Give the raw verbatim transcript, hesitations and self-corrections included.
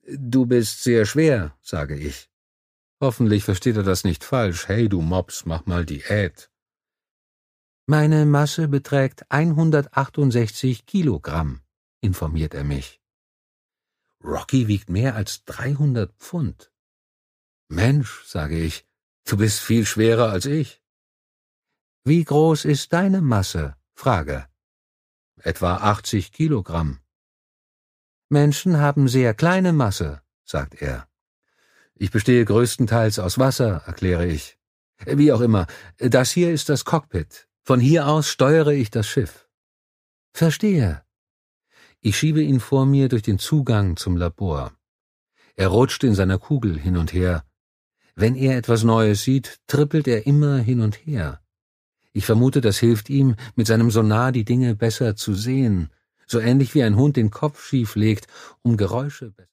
»Du bist sehr schwer«, sage ich. Hoffentlich versteht er das nicht falsch. »Hey, du Mops, mach mal Diät.« »Meine Masse beträgt hundertachtundsechzig Kilogramm«, informiert er mich. Rocky wiegt mehr als dreihundert Pfund. »Mensch«, sage ich, »du bist viel schwerer als ich.« »Wie groß ist deine Masse?«, frage. »Etwa achtzig Kilogramm.« »Menschen haben sehr kleine Masse«, sagt er. »Ich bestehe größtenteils aus Wasser«, erkläre ich. »Wie auch immer, das hier ist das Cockpit. Von hier aus steuere ich das Schiff.« »Verstehe.« Ich schiebe ihn vor mir durch den Zugang zum Labor. Er rutscht in seiner Kugel hin und her. Wenn er etwas Neues sieht, trippelt er immer hin und her. Ich vermute, das hilft ihm, mit seinem Sonar die Dinge besser zu sehen, so ähnlich wie ein Hund den Kopf schief legt, um Geräusche besser